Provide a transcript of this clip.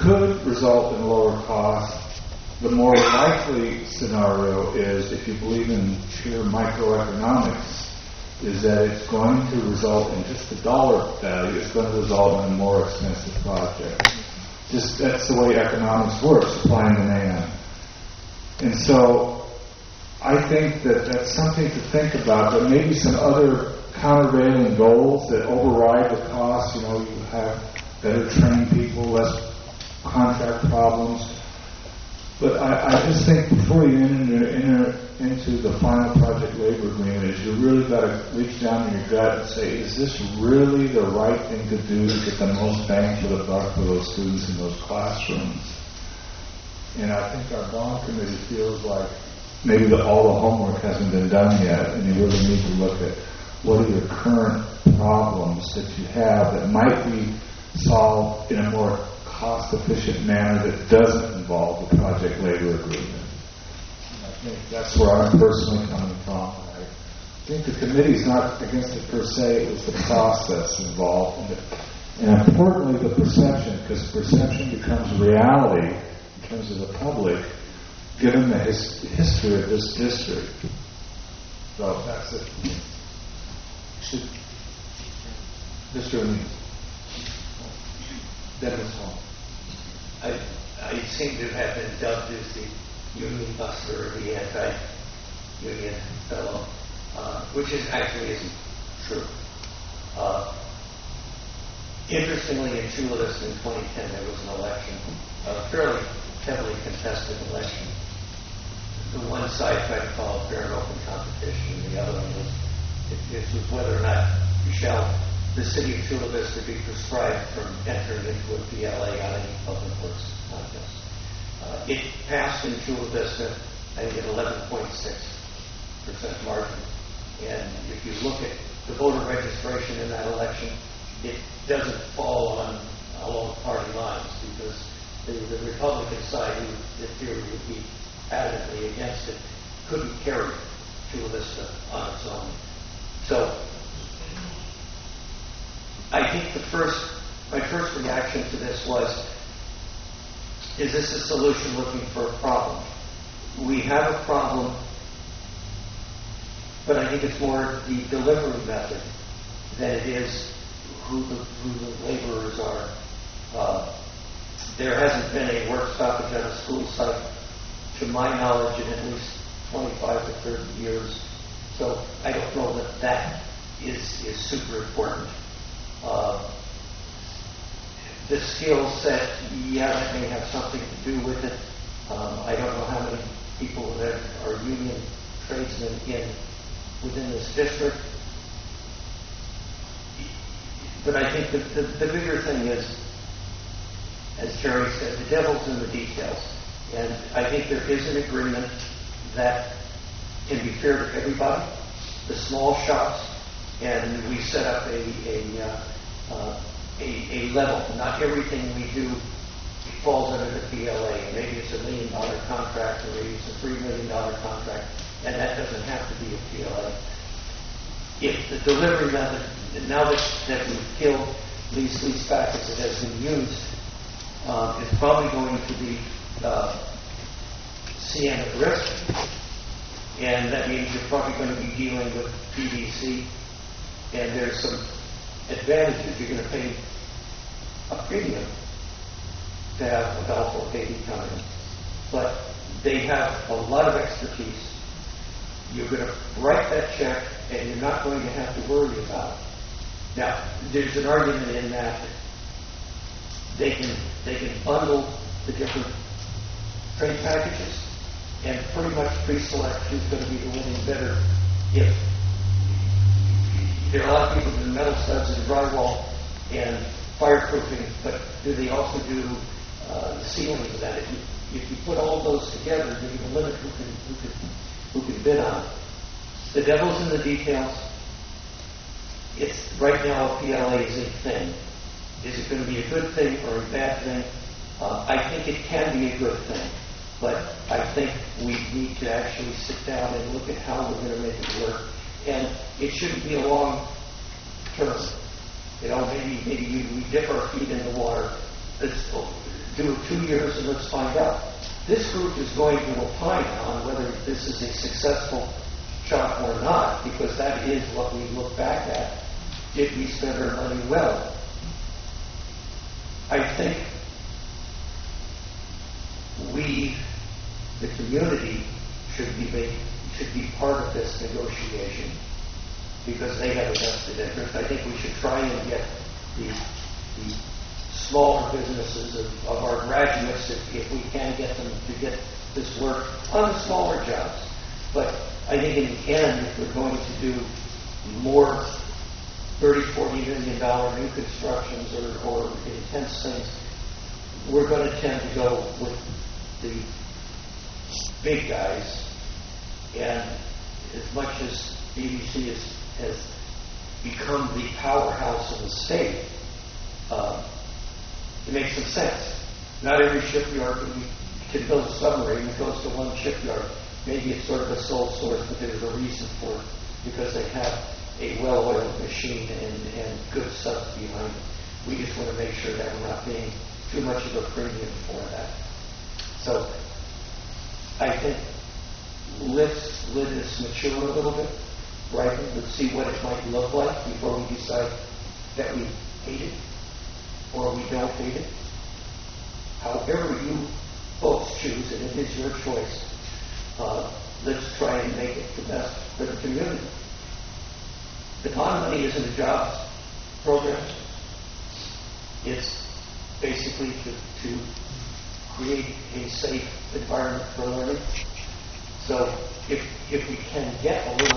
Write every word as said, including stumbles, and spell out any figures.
could result in lower costs. The more likely scenario is, if you believe in pure microeconomics, is that it's going to result in just the dollar value. It's going to result in a more expensive project. Just that's the way economics works, supply and demand. And so I think that that's something to think about. There may be some other countervailing goals that override the cost. You know, you have better trained people, less contract problems. But I, I just think before you enter, enter into the final project labor agreement, is you really got to reach down in your gut and say, is this really the right thing to do to get the most bang for the buck for those students in those classrooms? And I think our bond committee feels like maybe the, all the homework hasn't been done yet, and you really need to look at what are your current problems that you have that might be solved in a more cost-efficient manner that doesn't involve the project labor agreement. And I think that's where I'm personally coming from. I think the committee's not against it per se, it was the process involved. And, the, and importantly, the perception, because perception becomes reality in terms of the public, given the his, history of this district. So that's it. Should, Mister O'Neill. Dennis Hall. I, I seem to have been dubbed as the union buster or the anti-union fellow, uh, which is actually isn't true. Uh, interestingly, in Chula Vista in twenty ten, there was an election, a fairly heavily contested election. The one side tried to follow fair and open competition, and the other one was it, it was whether or not shall the city of Chula Vista be prescribed from entering into a P L A on any public works contest. Uh, it passed in Chula Vista, I think, at eleven point six percent margin. And if you look at the voter registration in that election, it doesn't fall on along party lines, because the, the Republican side, who in theory would be adamantly against it, couldn't carry Chula Vista on its own. So I think the first, my first reaction to this was, is this a solution looking for a problem? We have a problem, but I think it's more the delivery method than it is who the, who the laborers are. Uh, there hasn't been a work stoppage at a school site, to my knowledge, in at least twenty-five to thirty years. So I don't know that that is, is super important. Uh, the skill set, yeah, that may have something to do with it. Um, I don't know how many people that are union tradesmen in within this district. But I think the, the, the bigger thing is, as Jerry said, the devil's in the details. And I think there is an agreement that can be fair to everybody, the small shops, and we set up a a, uh, uh, a, a level. Not everything we do falls under the P L A. And maybe it's a million dollar contract, or maybe it's a three million dollar contract, and that doesn't have to be a P L A. If the delivery method, now that, that we've killed lease lease back as it has been used, uh, is probably going to be uh, C M at risk, and that means you're probably going to be dealing with P V C, and there's some advantages. You're going to pay a premium to have a Balfour baby come in, but they have a lot of expertise. You're going to write that check, and you're not going to have to worry about it. Now, there's an argument in that they can they can bundle the different trade packages and pretty much pre-select who's going to be the winning bidder. If there are a lot of people do metal studs and drywall and fireproofing, but do they also do uh, the ceiling of that? If you, if you put all of those together, then you can limit who can who can who can bid on it. The devil's in the details. It's right now a P L A is a thing. Is it going to be a good thing or a bad thing? Uh, I think it can be a good thing, but I think we need to actually sit down and look at how we're going to make it work. And it shouldn't be a long term. You know, maybe maybe we, we dip our feet in the water. It's, do two years and let's find out. This group is going to opine on whether this is a successful shop or not, because that is what we look back at. Did we spend our money well? I think we, the community, should be made, should be part of this negotiation because they have a vested interest. I think we should try and get the, the smaller businesses of, of our graduates, if, if we can get them to get this work on the smaller jobs. But I think in the end, if we're going to do more thirty, forty million dollar new constructions or, or intense things, we're going to tend to go with the big guys. And as much as B B C is, has become the powerhouse of the state, uh, it makes some sense. Not every shipyard can build a submarine that goes to one shipyard. Maybe it's sort of a sole source, but there's a reason for it, because they have a well-oiled machine and, and good stuff behind it. We just want to make sure that we're not paying too much of a premium for that. So I think let's let this mature a little bit, right? Let's see what it might look like before we decide that we hate it or we don't hate it. However you folks choose, and it is your choice, uh, let's try and make it the best for the community. The bond money isn't a jobs program. It's basically to, to create a safe environment for learning. So if if we can get a little